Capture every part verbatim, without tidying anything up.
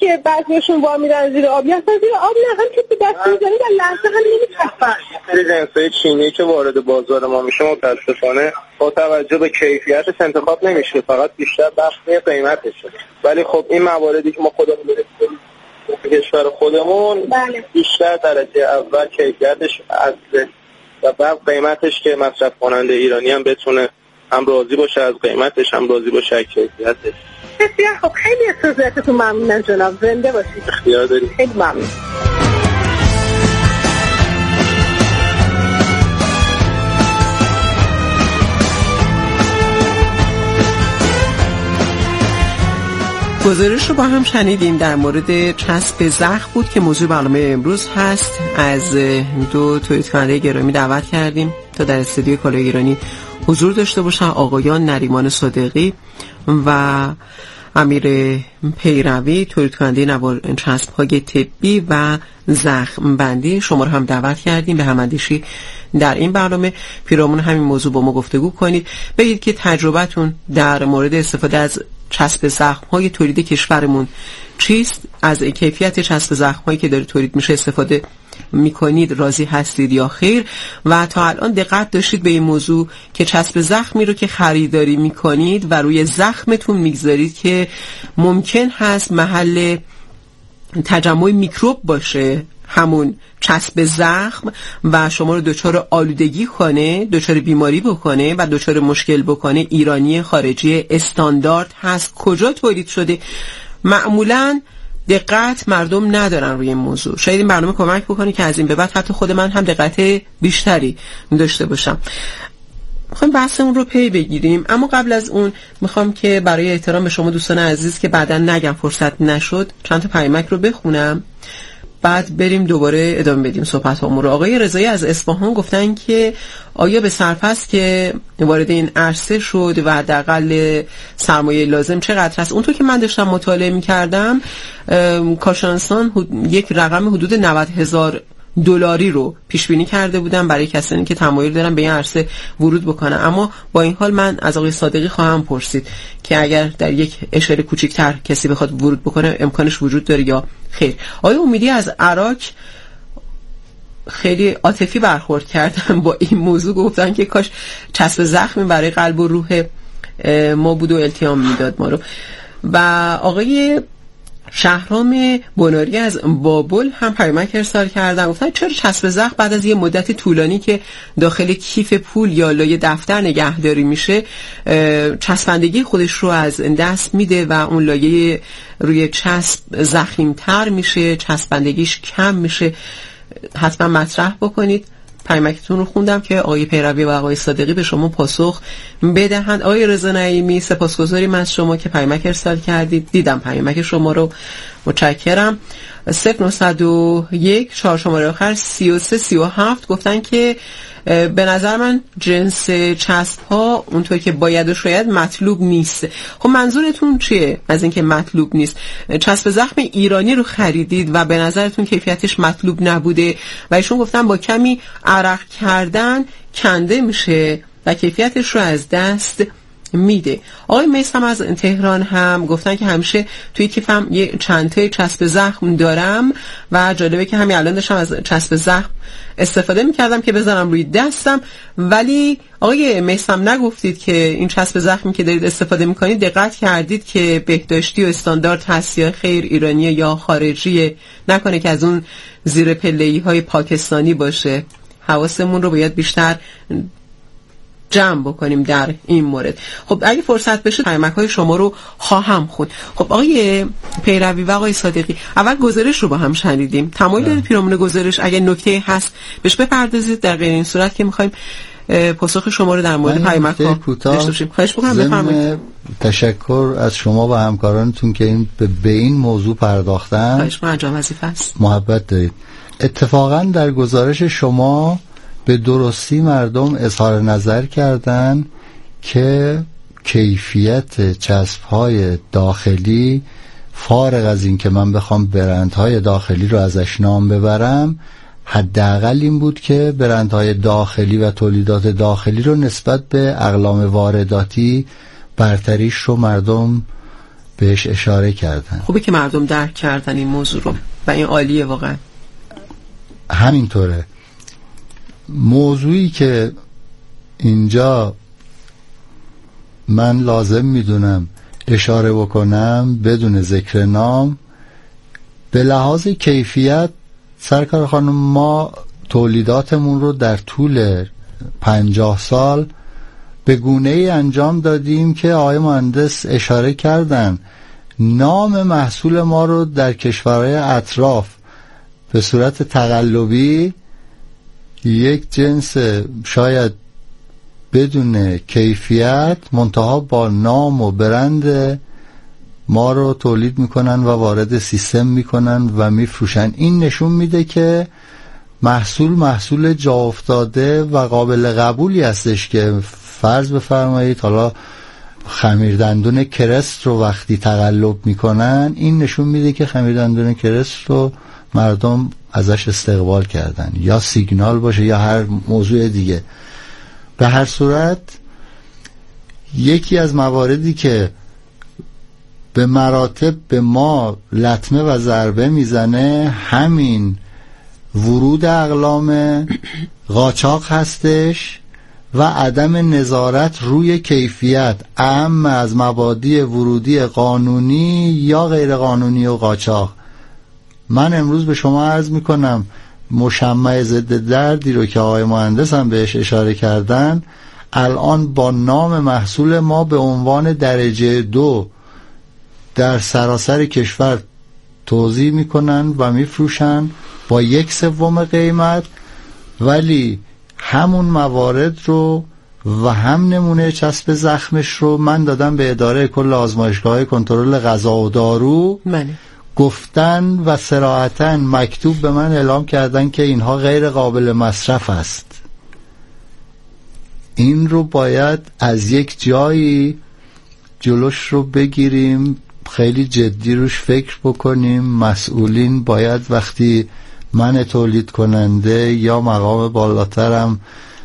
که بعضیشون وا میرن زیر آب یا زیر آب نه هم که تو دست میزنی و لحظه هم نمیچسبن. سری جنسای چینی که وارد بازار ما میشه متاسفانه با توجه به کیفیتش انتخاب نمیشه، فقط بیشتر بحث قیمتشه. ولی خب این مواردی که ما خودمون داریم تو کشور خودمون بله. بیشتر درجه اول کیفیتش اصله و بعد قیمتش که مصرف کننده ایرانی هم بتونه هم راضی باشه از قیمتش هم راضی باشه از کیفیتش. بسیار خب، خیلی از توضیحاتتون ممنونم جناب، زنده باشید. اختیار دارید. خیلی ممنون. گزارش رو با هم شنیدیم در مورد چسب زخم بود که موضوع برنامه امروز هست. از دو تولید کننده گرامی دعوت کردیم تا در استودیوی کالای ایرانی حضور داشته باشن، آقایان نریمان صادقی و امیر پیروی، تولید کننده نوار چسب‌های طبی و زخم بندی. شما رو هم دعوت کردیم به هماندیشی در این برنامه، پیرامون همین موضوع با ما گفتگو کنید، بگید که تجربتون در مورد استفاده از چسب زخم‌های تولید کشورمون چیست، از کیفیت چسب زخم‌هایی که داره تولید میشه استفاده میکنید راضی هستید یا خیر، و تا الان دقت داشتید به این موضوع که چسب زخمی رو که خریداری میکنید و روی زخمتون میگذارید که ممکن هست محل تجمع میکروب باشه همون چسب زخم و شما رو دچار آلودگی کنه، دچار بیماری بکنه و دچار مشکل بکنه، ایرانی خارجی استاندارد هست، کجا تولید شده، معمولاً دقت مردم ندارن روی این موضوع. شاید این برنامه کمک بکنه که از این به بعد حتی خود من هم دقت بیشتری داشته باشم. میخوایم بحثمون رو پی بگیریم، اما قبل از اون میخوام که برای احترام به شما دوستان عزیز که بعداً نگم فرصت نشد چند تا پیامک رو بخونم، بعد بریم دوباره ادامه بدیم صحبت هامون رو. آقای رضایی از اصفهان گفتن که آیا به سرپس که وارد این عرصه شد و حداقل سرمایه لازم چقدر است؟ اونطور که من داشتم مطالعه می‌کردم کارشناسان یک رقم حدود نود هزار دلاری رو پیش بینی کرده بودن برای کسانی که تمایل دارن به این عرصه ورود بکنن. اما با این حال من از آقای صادقی خواهم پرسید که اگر در یک اشاره کوچکتر کسی بخواد ورود بکنه امکانش وجود داره یا خیر. آقای امیدی از عراق خیلی عاطفی برخورد کردن با این موضوع، گفتن که کاش چسب زخمی برای قلب و روح ما بود و التیام میداد ما رو. و آقای شهرام بناری از بابل هم پیامک ارسال کردن، گفتن چرا چسب زخم بعد از یه مدت طولانی که داخل کیف پول یا لایه دفتر نگهداری میشه چسبندگی خودش رو از دست میده و اون لایه روی چسب زخیمتر میشه، چسبندگیش کم میشه. حتما مطرح بکنید. پیامکتون رو خوندم که آقای پیروی و آقای صادقی به شما پاسخ بدهند. آقای رضا نعیمی سپاسگزاریم از شما که پیامک ارسال کردید، دیدم پیامک شما رو، متشکرم. صفر نهصد و یک چهار شماره آخر سی و سه سی و هفت گفتن که به نظر من جنس چسب ها اونطور که باید و شاید مطلوب نیست. خب منظورتون چیه از اینکه مطلوب نیست؟ چسب زخم ایرانی رو خریدید و به نظرتون کیفیتش مطلوب نبوده و ایشون گفتن با کمی عرق کردن کنده میشه و کیفیتش رو از دست میده. آقای میثم از تهران هم گفتن که همیشه توی کیفم یه چند تا چسب زخم دارم و جالبه که همین الان داشتم از چسب زخم استفاده میکردم که بزنم روی دستم. ولی آقای میثم نگفتید که این چسب زخمی که دارید استفاده میکنید دقت کردید که بهداشتی و استاندارد هست یا خیر، ایرانیه یا خارجیه، نکنه که از اون زیر پله‌ای های پاکستانی باشه. حواسمون رو باید بیشتر جمع بکنیم در این مورد. خب اگه فرصت بشه پیامک‌های شما رو خواهم خوند. خب آقای پیروی و آقای صادقی اول گزارش رو با هم شنیدیم، تمایل دارید پیرامون گزارش اگر نکته هست بهش بپردازید، در غیر این صورت که می‌خوایم پاسخ شما رو در مورد پیامک‌ها داشته باشیم. خواهش می‌کنم بفرمایید. تشکر از شما و همکارانتون که این به این موضوع پرداختن. خواهش می‌کنم، انجام وظیفه است. محبت دارید. اتفاقا در گزارش شما به درستی مردم اظهار نظر کردن که کیفیت چسب‌های داخلی فارغ از این که من بخوام برندهای داخلی رو ازش نام ببرم، حداقل این بود که برندهای داخلی و تولیدات داخلی رو نسبت به اقلام وارداتی برتریش رو مردم بهش اشاره کردن. خوبه که مردم درک کردن این موضوع رو و این عالیه واقعا. همینطوره. موضوعی که اینجا من لازم میدونم اشاره بکنم بدون ذکر نام، به لحاظ کیفیت سرکار خانم ما تولیداتمون رو در طول پنجاه سال به گونه ای انجام دادیم که آقای مهندس اشاره کردن. نام محصول ما رو در کشورهای اطراف به صورت تقلبی یک جنس شاید بدون کیفیت منتها با نام و برند ما رو تولید میکنن و وارد سیستم میکنن و میفروشن. این نشون میده که محصول محصول جا افتاده و قابل قبولی هستش که فرض بفرمایید حالا خمیر دندون کرست رو وقتی تقلب میکنن، این نشون میده که خمیر دندون کرست رو مردم ازش استقبال کردن، یا سیگنال باشه یا هر موضوع دیگه. به هر صورت یکی از مواردی که به مراتب به ما لطمه و ضربه میزنه همین ورود اقلام قاچاق هستش و عدم نظارت روی کیفیت، اهم از مبادی ورودی قانونی یا غیر قانونی و قاچاق. من امروز به شما عرض میکنم مشمع ضد دردی رو که آقای مهندس هم بهش اشاره کردن الان با نام محصول ما به عنوان درجه دو در سراسر کشور توزیع میکنن و میفروشن با یک سوم قیمت، ولی همون موارد رو و هم نمونه چسب زخمش رو من دادم به اداره کل آزمایشگاه کنترل غذا و دارو. من. گفتن و صراحتاً مکتوب به من اعلام کردن که اینها غیر قابل مصرف است. این رو باید از یک جایی جلوش رو بگیریم، خیلی جدی روش فکر بکنیم. مسئولین باید وقتی من تولید کننده یا مقام بالاترم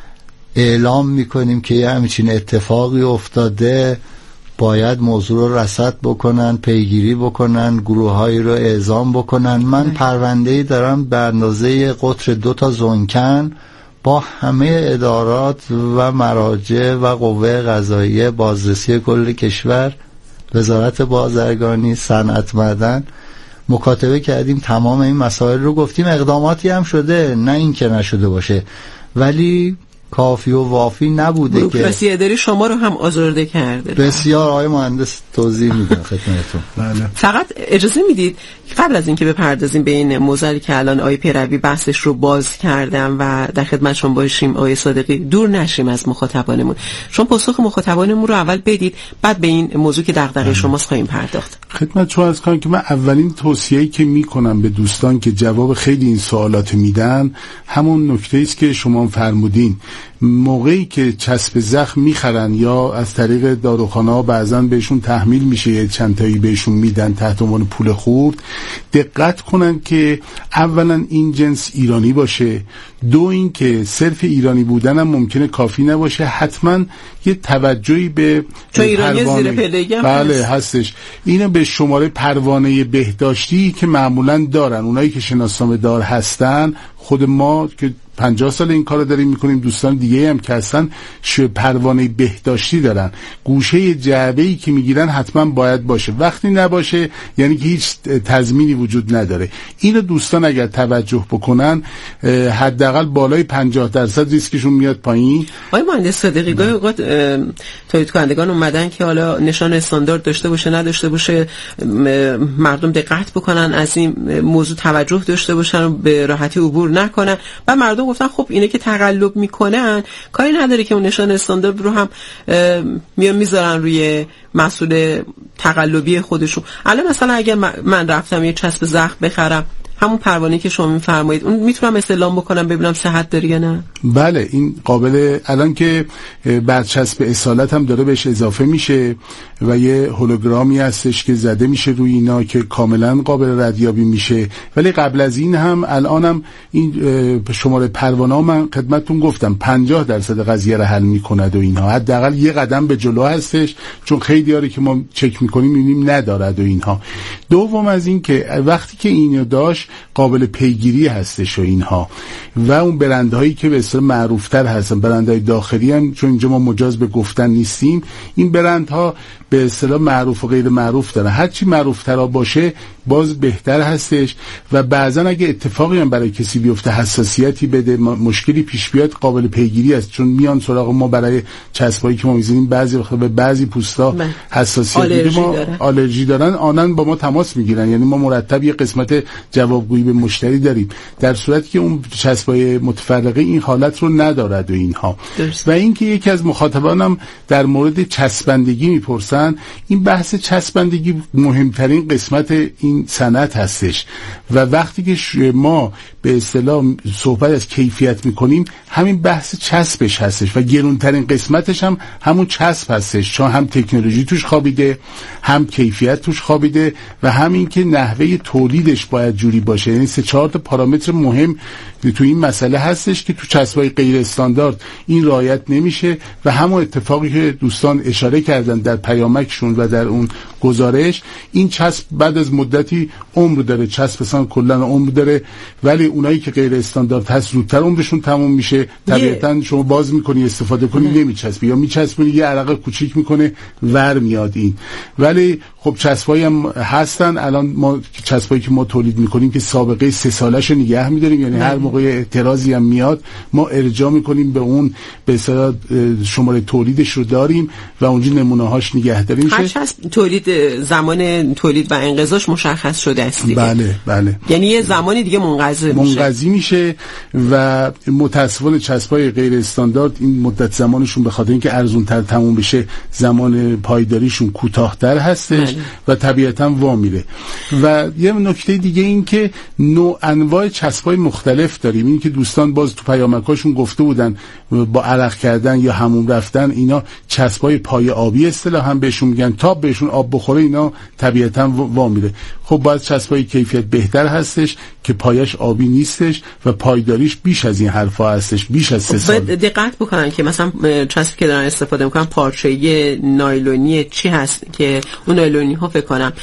اعلام میکنیم که یه همچین اتفاقی افتاده، باید موضوع رو رصد بکنن، پیگیری بکنن، گروه‌هایی رو اعزام بکنن. من پرونده‌ای دارم به اندازه قطر دو تا زنکن با همه ادارات و مراجع و قوه قضاییه، بازرسی کل کشور، وزارت بازرگانی، صنعت معدن مکاتبه کردیم. تمام این مسائل رو گفتیم، اقداماتی هم شده، نه این که نشده باشه، ولی کافی و وافی نبوده. بروکراسی اداری شما رو هم آزرده کرده. بسیار. آقای مهندس توضیح میدم خدمتتون. بله. فقط اجازه میدید قبل از اینکه بپردازیم به این موضوعی که الان آقای پیروی بحثش رو باز کردم و در خدمتشون باشیم، آقای صادقی دور نشیم از مخاطبانمون، چون پاسخ مخاطبانمون رو اول بدید، بعد به این موضوع که دغدغه شماست خواهیم پرداخت. خدمت شما عرض کنم که من اولین توصیه‌ای که میکنم به دوستان که جواب خیلی این سوالات میدن همون نکته است که شما فرمودین. موقعی که چسب زخم میخرن یا از طریق داروخانه ها بعضن بهشون تحمیل میشه، چند تایی بهشون میدن تحت عنوان پول خورد، دقت کنن که اولا این جنس ایرانی باشه، دو این که صرف ایرانی بودن هم ممکنه کافی نباشه، حتما یه توجهی به پروانه بله هستش، اینو به شماره پروانه بهداشتی که معمولا دارن اونایی که شناسنامه دار هستن. خود ما که پنجاه سال این کارو داریم میکنیم، دوستان دیگه هم که هستن پروانه بهداشتی دارن، گوشه جعبه‌ای که میگیرن حتما باید باشه، وقتی نباشه یعنی که هیچ تضمینی وجود نداره. اینو دوستان اگر توجه بکنن حداقل بالای پنجاه درصد ریسکشون میاد پایین. آقای مهندس صادقی گاهی اوقات تولید کنندگان اومدن که حالا نشان استاندارد داشته باشه نداشته باشه، مردم دقت بکنن، از این موضوع توجه داشته باشن و به راحتی عبور نکنن. و مردم گفتن خب اینه که تقلب میکنن کاری نداره که اون نشان استاندارد رو هم میان میذارن روی محصول تقلبی خودشون. الان مثلا اگر من رفتم یه چسب زخم بخرم، همون پروانه‌ای که شما می‌فرمایید اون میتونم استعلام بکنم ببینم صحت داره یا نه؟ بله، این قابل، الان که برچسب اصالت هم داره بهش اضافه میشه و یه هولوگرامی هستش که زده میشه روی اینا که کاملا قابل ردیابی میشه. ولی قبل از این هم الانم این شماره پروانه ها من خدمتتون گفتم پنجاه درصد قضیه رو حل میکند و اینها، حداقل یه قدم به جلو هستش، چون خیلی هایی که ما چک میکنیم میبینیم ندارد و اینها. دوم از این که وقتی که اینو داشت قابل پیگیری هستش و اینها، و اون برندهایی که به اصطلاح معروفتر هستن، برندهای داخلی هم، چون اینجا ما مجاز به گفتن نیستیم، این برندها به اصطلاح معروف و غیر معروف دارن. هرچی معروفتر باشه باز بهتر هستش و بعضا اگه اتفاقی هم برای کسی بیفته، حساسیتی بده، مشکلی پیش بیاد، قابل پیگیری است، چون میان سراغ ما برای چسبایی که ما می‌زنیم بعضی وقتا به بعضی پوستا حساسیت میده، ما آلرژی دارن، آنن با ما تماس میگیرن. یعنی ما مرتب یه قسمت جوابگویی به مشتری داریم، در صورتی که اون چسبای متفرقه این حالت رو ندارد و اینها. درست. و اینکه یکی از مخاطبانم در مورد چسبندگی میپرسن، این بحث چسبندگی مهمترین قسمت این صنعت هستش و وقتی که ما به اصطلاح صحبت از کیفیت میکنیم همین بحث چسبش هستش و گرونترین قسمتش هم همون چسب هستش، چون هم تکنولوژی توش خوابیده، هم کیفیت توش خوابیده و همین که نحوه تولیدش باید جوری باشه. یعنی سه چهار تا پارامتر مهم تو این مسئله هستش که تو چسبای غیر استاندارد این رعایت نمیشه و همون اتفاقی که دوستان اشاره کردن در پیامکشون و در اون گزارش، این چسب بعد از مدتی عمر داره، چسب مثلا کلا عمر داره، ولی اونایی که غیر استاندارد هست زودتر عمرشون تموم میشه. طبیعتا شما باز میکنی استفاده کنی نمیچسبه، یا میچسبونی یه عرق کوچیک میکنه ور میاد این. ولی خب چسبایی هم هستن الان، ما چسبایی که ما تولید میکنیم که سابقه سه سالش نگه میداریم، یعنی هر موقع اعتراضی هم میاد ما ارجاع میکنیم به اون به اصطلاح شماره تولیدش رو داریم و اونجا نمونه هاش نگه داریم. هر چسب تولید، زمان تولید و انقضاش مشخص شده است دیگه. بله بله، یعنی یه زمانی دیگه منقضی میشه منقضی میشه و متاسفانه چسبای غیر استاندارد این مدت زمانشون به خاطر اینکه ارزون تر تموم بشه زمان پایداریشون کوتاه‌تر هستش بله. و طبیعتا وا میره. و یه نکته دیگه این که نوع انواع چسبای مختلف داریم. این که دوستان باز تو پیامکاشون گفته بودن با عرق کردن یا حموم رفتن، اینا چسبای پای آبی اصطلاحاً بهشون میگن، تا بهشون آب بخوره اینا طبیعتا وا میره. خب باید چسبای کیفیت بهتر هستش که پایش آبی نیستش و پایداریش بیش از این حرفا هستش، بیش از سه سال. دقت بکنن که مثلا چسبی که دارن استفاده میکنن پارچه نایلونی چی هست که اون نایلونی ها فکر کنم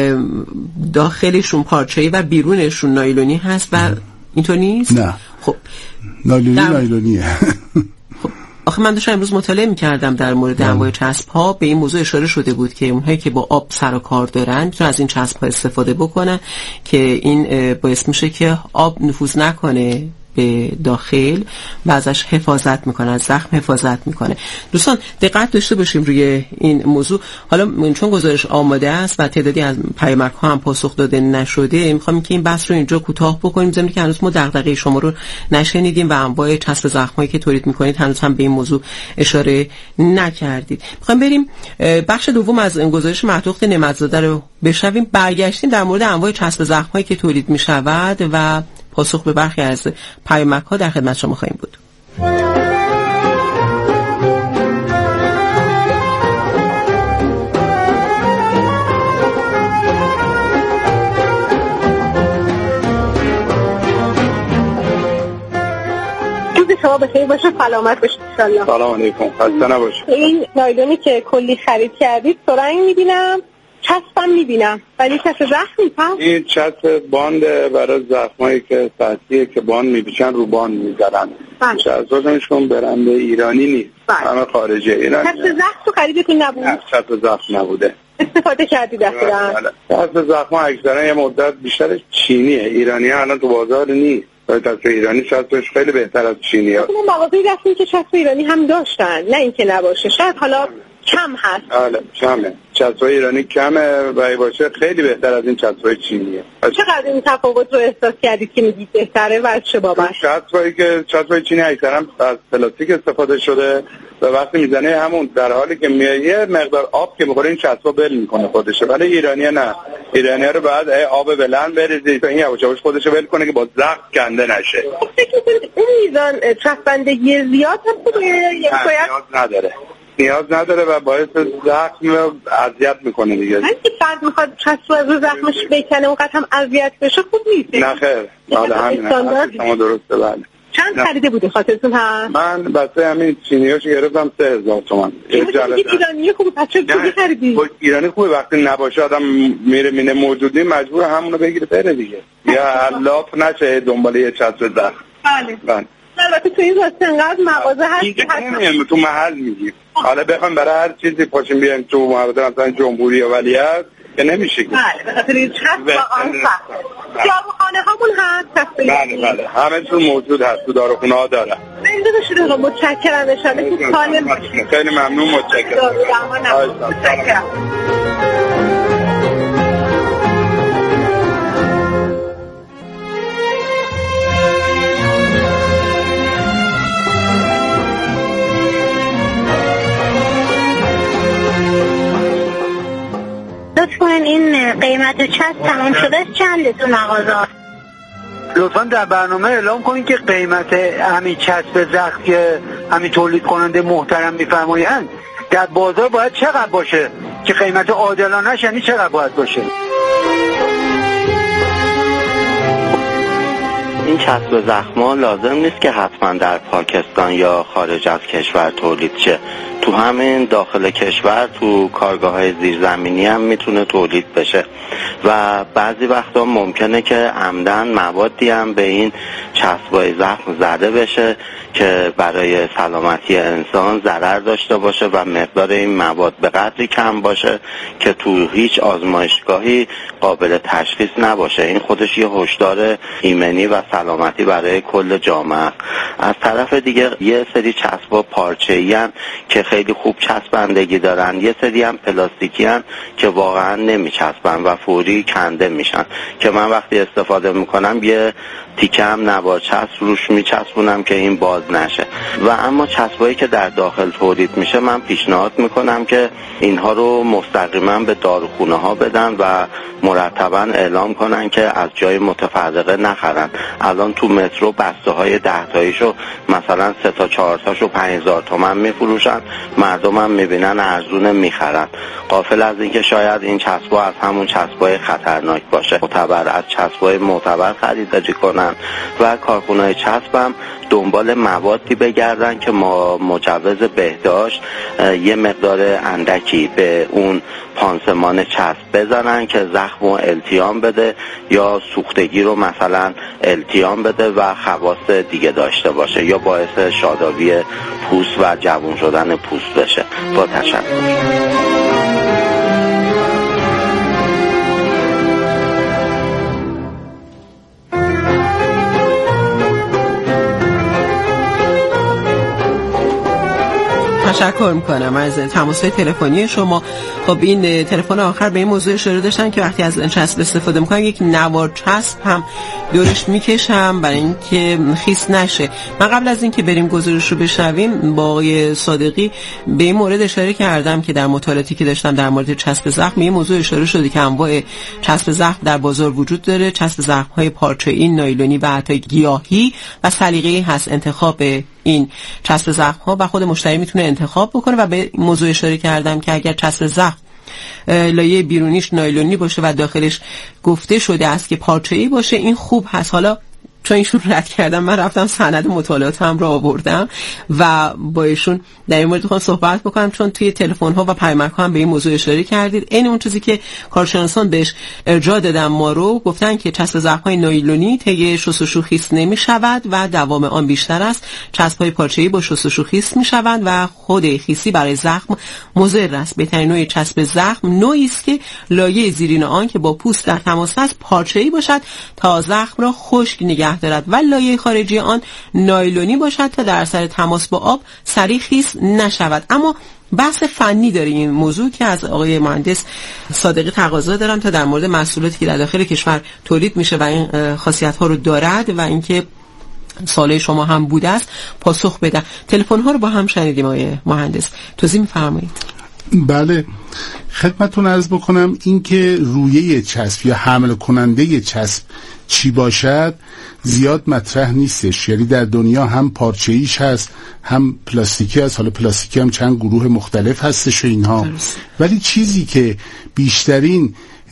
داخلشون پارچه‌ای و بیرونشون نایلونی هست و اینطور نیست؟ نه خب نایلونی در... نایلونیه. خب آخه من داشتم امروز مطالعه می‌کردم در مورد انواع چسب‌ها، به این موضوع اشاره شده بود که اونهایی که با آب سر و کار دارن میتونن از این چسب‌ها استفاده بکنن که این باعث میشه که آب نفوذ نکنه به داخل و ازش حفاظت میکنه، از زخم حفاظت میکنه. دوستان دقت داشته باشیم روی این موضوع. حالا چون گزارش آماده است و تعدادی از پیامک ها هم پاسخ داده نشده، میخوام که این بحث رو اینجا کوتاه بکنیم، زمین که هنوز ما دغدغه شما رو نشنیدیم و انواع چسب زخمایی که تولید میکنید هنوز هم به این موضوع اشاره نکردید. میخوام بریم بخش دوم از گزارش معتوق نعمت‌زاده رو بشنویم، برگشتیم در مورد انواع چسب زخمایی که تولید میشود و پاسخ به برخی از پیامک ها در خدمت شما خواهیم بود. روز شما بخیر باشه، سلامت باشید ان شاء الله. سلام علیکم، خسته نباشید. این نایلونی که کلی خرید کردید سرنگ میبینم، چسبم میبینم، ولی چسب زخم نیست. این چسب باند برای زخمایی که سطحیه که باند میبیشن رو باند میزنن. چسبشون برنده ایرانی نیست، همه خارجی ایرانی. چسب زخم تو خریدتون نبود؟ نه، چسب زخم نبوده. استفاده کردید اصلا؟ چسب زخم اکثرا یه مدت بیشتر چینیه، ایرانی ها الان تو بازار نیست. چسب ایرانی چسبش خیلی بهتر از چینی ها. اون مغازه‌ای رفتیم که چسب ایرانی هم داشتن، نه اینکه نباشه. شاید حالا کم هست. بله کمه. چسبای ایرانی کمه و ای باشه خیلی بهتر از این چسبای چینیه. چقدر این تفاوت رو احساس کردید که میگید بهتره و از چه بابت؟ چسبایی که چسبای چینی اکثرا از پلاستیک استفاده شده و وقتی میزنه همون در حالی که میایه یه مقدار آب که میخوره این چسبا بل میکنه خودشه، ولی ایرانی نه. ایرانی رو بعد آب بلند بریزید تا این یواش یواش خودش ول کنه که با زخم کنده نشه. فکر می‌کنید اون میزان چسبندگی زیاد هم خوبه یا نیاز نداره؟ نیاز نداره و باعث زخم رو اذیت میکنه دیگه. هر کی فرد میخواد چسب از زخمش بکنه اونقدر هم اذیت بشه خوب نیست. نه خیر. حالا همین شما درسته. بله. چند خریده بودی خاطرتون هست؟ من بسته همین چینیاشو گرفتم سه هزار تومان. ایرانی خوبه بچه چیزی خریدی؟ ایرانی خوبه وقتی نباشه آدم میره مینه موجودی مجبور همونو بگیره بره دیگه. یا علاف نشه دنبال یه چسب زخم. بله. بله. البته تو این واسه انقدر مغازه هست که حتی تو محل میگی. حالا بخوام برای هر چیزی پاشیم بیایم تو مغازه مثلا جمهوری یا ولیعصر که نمیشه. بله به خاطر این چسب واقعا سخته. داروخانه هامون هست. بله بله همه چون موجود هست تو داروخونه ها داره. اینجا بشید آقا متشکرم اشاره که سالم باشید. خیلی ممنون متشکرم. متشکرم. لطف کنین این قیمت چسب تمام شده چنده تو مغازه؟ لطفا در برنامه اعلام کنین که قیمت همین چسب زخم که همین تولید کننده محترم میفرمایند در بازار باید چقدر باشه که قیمت عادلانه یعنی چقدر باید باشه؟ این چسب زخم‌ها لازم نیست که حتما در پاکستان یا خارج از کشور تولید شه. تو همین داخل کشور تو کارگاه‌های زیرزمینی هم میتونه تولید بشه و بعضی وقتا ممکنه که عمدن موادی هم به این چسبای زخم زده بشه که برای سلامتی انسان ضرر داشته باشه و مقدار این مواد به قدری کم باشه که تو هیچ آزمایشگاهی قابل تشخیص نباشه. این خودش یه هشدار ایمنی و سلامتی برای کل جامعه. از طرف دیگه یه سری چسبا پارچه‌ای ان که خیلی خوب چسبندگی دارن، یه سری هم پلاستیکی ان که واقعا نمیچسبن و فوری کنده میشن که من وقتی استفاده میکنم یه تیکه هم نوار چسب روش میچسبونم که این باز نشه. و اما چسبایی که در داخل تولید میشه من پیشنهاد میکنم که اینها رو مستقیما به داروخونه ها بدن و مرتبا اعلام کنن که از جای متفرقه نخرن. الان تو مترو بسته های ده تاییشو مثلا سه تا چهار تاشو پنج هزار تومان میفروشن، مردم هم میبینن ارزون میخرن، غافل از اینکه شاید این چسبا از همون چسبای خطرناک باشه. معتبر از چسبای معتبر خریداری کنن و کارخونه‌های چسب هم دنبال موادی بگردن که ما مجوز بهداشت یه مقدار اندکی به اون پانسمان چسب بزنن که زخم و التیام بده یا سوختگی رو مثلا التیام بده و خواص دیگه داشته باشه یا باعث شادابی پوست و جوان شدن پوست بشه. با تشکر. تشکر میکنم از تماس‌های تلفنی شما. خب این تلفن آخر به این موضوع اشاره داشتن که وقتی از چسب استفاده میکنم یک نوار چسب هم دورش میکشم برای اینکه خیس نشه. من قبل از اینکه بریم گزارش رو بشنویم با آقای صادقی به این مورد اشاره کردم که در مطالعاتی که داشتم در مورد چسب زخم این موضوع اشاره شده که انواع چسب زخم در بازار وجود داره. چسب زخم‌های پارچه‌ای، نایلونی و حتی گیاهی و سلیقه‌ای هست انتخاب این چسب زخم ها و خود مشتری میتونه انتخاب بکنه. و به موضوع اشاره کردم که اگر چسب زخم لایه بیرونیش نایلونی باشه و داخلش گفته شده است که پارچه‌ای باشه این خوب هست. حالا چون ایشون رد کردم من رفتم سند مطالعاتم رو آوردم و با ایشون در این مورد میخوام صحبت بکنم چون توی تلفن ها و پیامک ها هم به این موضوع اشاره کردید. این اون چیزی که کارشناسان بهش ارجاع دادن ما رو گفتن که چسب زخم های نایلونی طی شستشو خیس نمی شود و دوام آن بیشتر است. چسب های پارچه‌ای با شستشو خیس می شوند و خود خیسی برای زخم مضر است. بهترین نوع چسب زخم نوعی است که لایه زیرین آن که با پوست در تماس است پارچه‌ای باشد تا زخم را خشک نگه دارد و لایه خارجی آن نایلونی باشد تا در اثر تماس با آب سریع خیس نشود. اما بحث فنی داره این موضوع که از آقای مهندس صادقی تقاضا دارم تا در مورد محصولاتی که در داخل کشور تولید میشه و این خاصیت‌ها رو دارد و اینکه سوال شما هم بوده است پاسخ بدن. تلفن ها رو با هم شنیدیم آقای مهندس، توضیح می‌فرمایید؟ بله، خدمتتون عرض بکنم این که رویه چسب یا حمل کننده چسب چی باشد زیاد مطرح نیستش. یعنی در دنیا هم پارچه‌ایش هست هم پلاستیکی هست، حالا پلاستیکی هم چند گروه مختلف هستش و اینها درست. ولی چیزی که بیشترین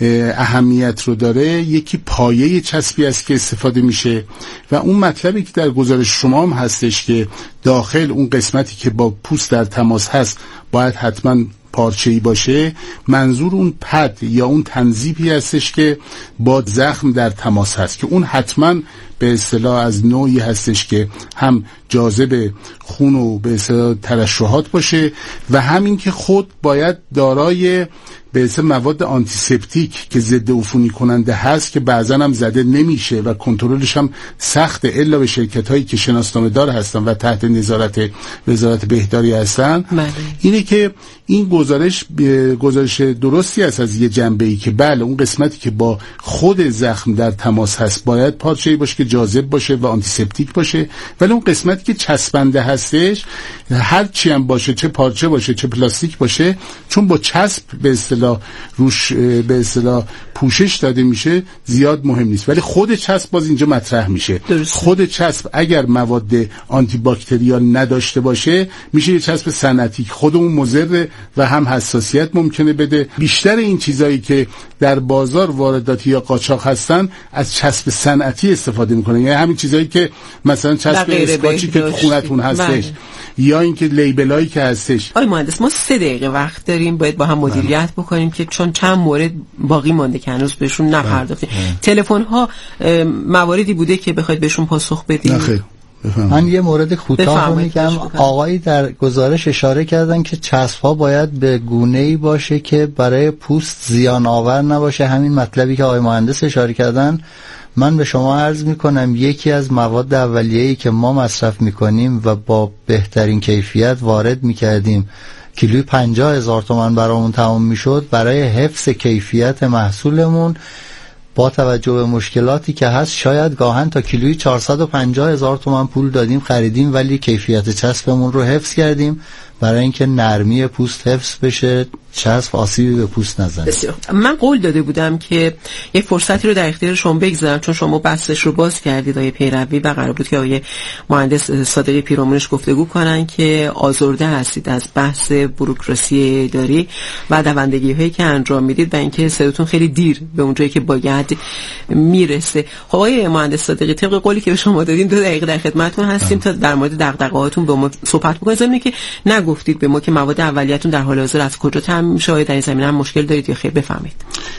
اهمیت رو داره یکی پایه چسبی است که استفاده میشه و اون مطلبی که در گزارش شما هم هستش که داخل اون قسمتی که با پوست در تماس هست باید حتما پارچه‌ای باشه. منظور اون پد یا اون تنظیفی هستش که با زخم در تماس هست که اون حتما به اصطلاح از نوعی هستش که هم جاذب خون و به اصطلاح ترشحات باشه و همین که خود باید دارای به اصطلاح مواد آنتیسپتیک که ضد عفونی کننده هست که بعضا هم زده نمیشه و کنترلش هم سخته الا به شرکت هایی که شناسنامه دار هستن و تحت نظارت وزارت بهداری هستن. بله. اینه که این گزارش گزارش درستی است از یه جنبه ای که بله اون قسمتی که با خود زخم در تماس هست باید پارچه‌ای باشه که جاذب باشه و آنتیسپتیک باشه، ولی اون قسمتی که چسبنده هستش هر چی هم باشه، چه پارچه باشه چه پلاستیک باشه، چون با چسب به اصطلاح روش به اصطلاح پوشش داده میشه زیاد مهم نیست، ولی خود چسب باز اینجا مطرح میشه. درسته. خود چسب اگر مواد آنتی باکتریال نداشته باشه میشه یه چسب صنعتی، خود اون مضر و هم حساسیت ممکنه بده. بیشتر این چیزایی که در بازار وارداتی یا قاچاق هستن از چسب صنعتی استفاده میکنن، یعنی همین چیزایی که مثلا چسب اسکاچی که تو خونتون هستش یا اینکه لیبلایی که هستش. آقای مهندس ما سه دقیقه وقت داریم، باید با هم مدیریت بکنیم که چون چند مورد باقی مونده که هنوز بهشون نپرداختیم. تلفن ها مواردی بوده که بخواید بهشون پاسخ بدید؟ نخیر. من یه مورد کوتاه میگم. آقایی در گزارش اشاره کردن که چسب ها باید به گونه‌ای باشه که برای پوست زیان آور نباشه. همین مطلبی که آقای مهندس اشاره کردن من به شما عرض میکنم یکی از مواد اولیه‌ای که ما مصرف میکنیم و با بهترین کیفیت وارد میکردیم کیلوی پنجاه هزار تومان برامون تمام میشد، برای حفظ کیفیت محصولمون با توجه به مشکلاتی که هست شاید گاهن تا کیلوی چهارصد و پنجاه هزار تومان پول دادیم خریدیم ولی کیفیت چسبمون رو حفظ کردیم برای اینکه نرمی پوست حفظ بشه، چسب آسیبی به پوست نزنه. من قول داده بودم که یه فرصتی رو در اختیار شما بگذارم چون شما بحثش رو باز کردید آقای پیروی و قرار بود که آقای مهندس صادقی پیرامونش گفتگو کنن که آزرده هستید از بحث بوروکراسی اداری و دوندگی هایی که انجام میدید و اینکه صداتون خیلی دیر به اونجایی که باید میرسه. خب آقای مهندس صادقی طبق قولی که به شما دادیم دو دقیقه در خدمتتون هستیم تا در مورد دغدغه‌هاتون با ما صحبت بکنید. زمینه که نگفتید به ما که مواد اولیه‌تون در حال حاضر از کجا تامین میشه، آیا در این زمینه هم مشکل دارید یا خیر؟ بفهمید.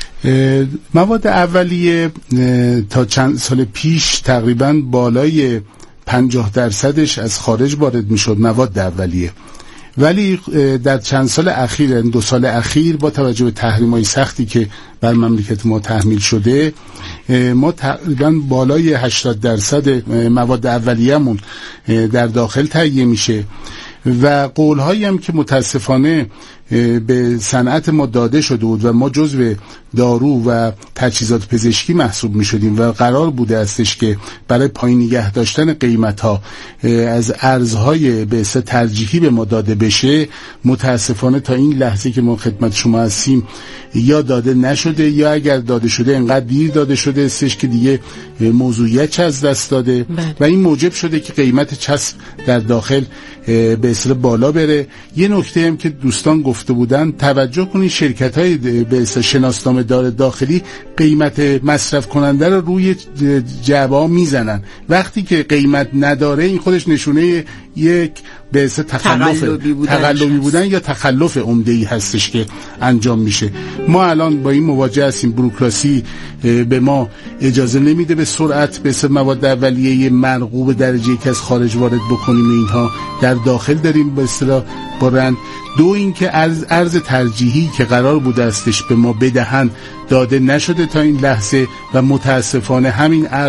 مواد اولیه تا چند سال پیش تقریبا بالای پنجاه درصدش از خارج وارد میشد مواد اولیه، ولی در چند سال اخیر، دو سال اخیر با توجه به تحریم‌های سختی که بر مملکت ما تحمیل شده ما تقریبا بالای هشتاد درصد مواد اولیه‌مون در داخل تهیه میشه و قول‌هایی هم که متاسفانه به صنعت ما داده شده بود و ما جزو دارو و تجهیزات پزشکی محسوب می شدیم و قرار بوده استش که برای پایین نگه داشتن قیمت ها از ارزهای به اصطلاح ترجیحی به ما داده بشه، متاسفانه تا این لحظه که ما خدمت شما هستیم یا داده نشده یا اگر داده شده انقدر دیر داده شده استش که دیگه موضوعیت از دست داده بله. و این موجب شده که قیمت چسب در داخل به اصطلاح بالا بره. یه نکته هم که دوستان گفته بودن توجه کنید، شرکت های به اصطلاح شناسنامه دار داخلی قیمت مصرف کننده رو روی جعبه میزنن، وقتی که قیمت نداره این خودش نشونه یک به اصطلاح تخلف تقلبی بودن, تقلبی بودن یا تخلف عمده‌ای هستش که انجام میشه. ما الان با این مواجه هستیم، بوروکراسی به ما اجازه نمیده به سرعت به اصطلاح مواد اولیه مرغوب درجه یک از خارج وارد بکنیم، اینها در داخل داریم به اصطلاح برند. دو این که ارز, ارز ترجیحی که قرار بوده استش به ما بدهن داده نشده تا این لحظه و متاسفانه همین ارز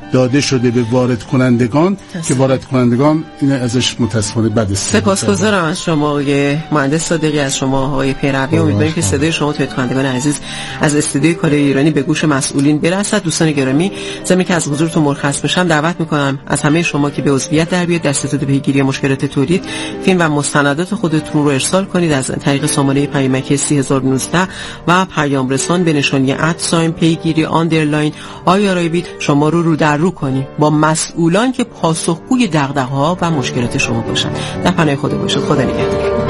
داده شده به وارد کنندگان که وارد کنندگان این ازش متاسفانه بد است. سپاسگزارم از شما آقای مهندس صادقی، از شما آقای پیروی. امیدواریم که صدای شما تولید کنندگان عزیز از استودیوی کالای ایرانی به گوش مسئولین برسد. دوستان گرامی، زمین که از حضورتون مرخص میشم، دعوت میکنم از همه شما که به عضویت در بیاد در ستاد پیگیری مشکلات تولید فیلم و مستندات خودتون رو ارسال کنید از طریق سامانه پیامکی سه هزار و نوزده و پیام رسان به نشانی ادساین پیگیری آندرلاین آیارایبی شما رو رو در رو کنید با مسئولان که پاسخگوی دغدغه‌ها و مشکلات شما باشن. در پناه خدا باشید. خدا نگهدار.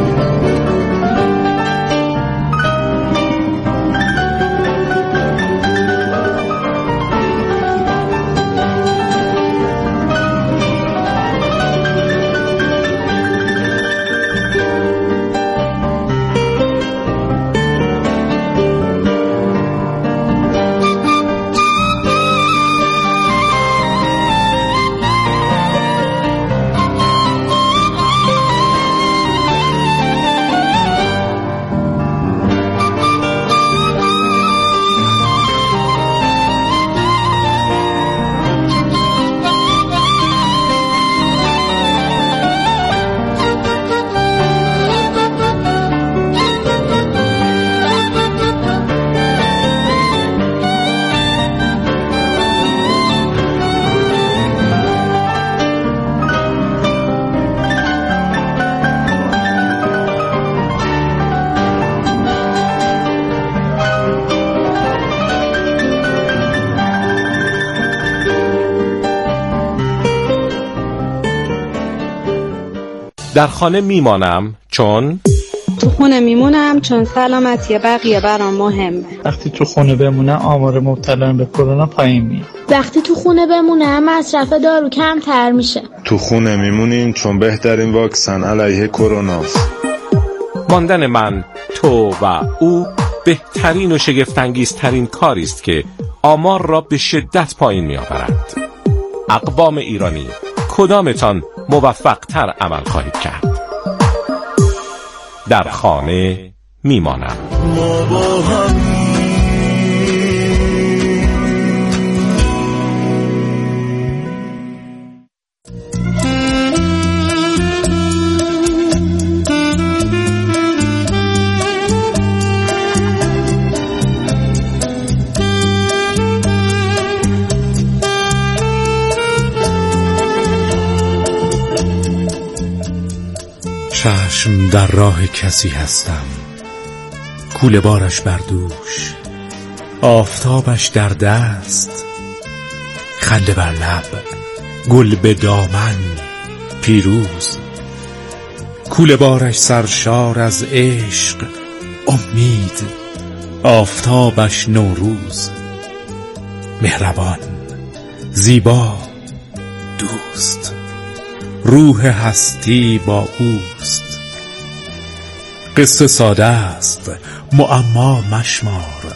در خانه میمانم چون تو خونه میمونم چون سلامتی بقیه برام مهمه. وقتی تو خونه بمونم آمار مبتلایان به کرونا پایین میاد. وقتی تو خونه بمونم مصرف دارو کمتر میشه. تو خونه میمونیم چون بهترین واکسن علیه کروناست. ماندن من، تو و او بهترین و شگفت‌انگیزترین کاری است که آمار را به شدت پایین میآورد. اقوام ایرانی، کدامتان موفق‌تر عمل خواهید کرد؟ در خانه میمانم. ما با هم چشم در راه کسی هستم، کوله بارش بر دوش، آفتابش در دست، خنده بر لب، گل به دامن، پیروز، کوله بارش سرشار از عشق، امید، آفتابش نوروز، مهربان، زیبا، دوست، روح هستی با اوست. قصه ساده است، معما مشمار،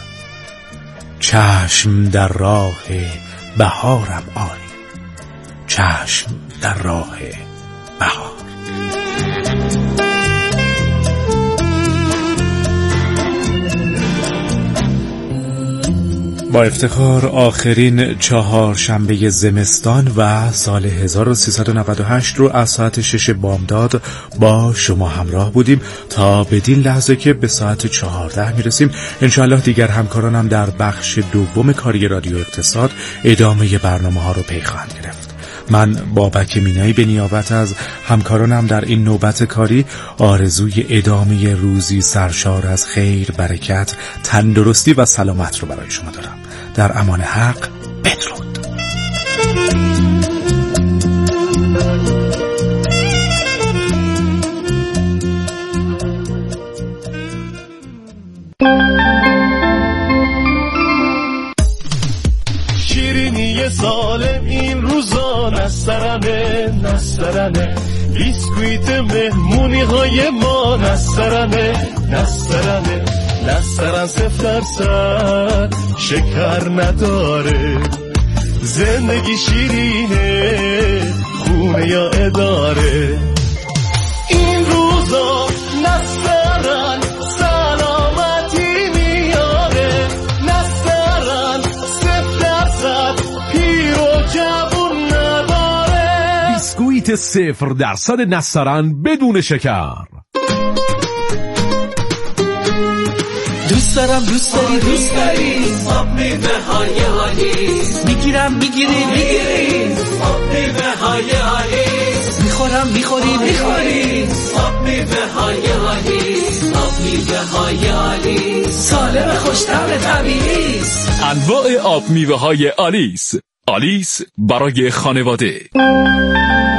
چشم در راه بهارم آری، چشم در راه بهار. با افتخار آخرین چهار شنبه زمستان و سال هزار و سیصد و نود و هشت رو از ساعت شش بامداد با شما همراه بودیم تا بدین لحظه که به ساعت چهارده میرسیم. انشاءالله دیگر همکارانم در بخش دوم کاری رادیو اقتصاد ادامه برنامه ها رو پی خواهند گرفت. من بابک مینایی به نیابت از همکارانم در این نوبت کاری آرزوی ادامه روزی سرشار از خیر، برکت، تندرستی و سلامت رو برای شما دارم. در امان حق، بدرود. شیرینی سالم این روزا نسترنه نسترنه، بیسکویت مهمونی های ما نسترنه نسترنه، نسترن صفر درصد شکر نداره، زندگی شیرینه خونه یا اداره. این روزا نسترن سلامتی میاره، نسترن صفر درصد پیر و یogurt صفر درصد نسترن بدون شکر. دوست دارم دوست داری دوست داری آب میوه های آلیس، میگیرم میگیری میگیری آب میوه های آلیس، میخورم میخوری میخوری آب میوه های آلیس، آب میوه های آلیس سالم خوش‌طعم طبیعی است. انواع آب میوه های آلیس. آلیس برای خانواده.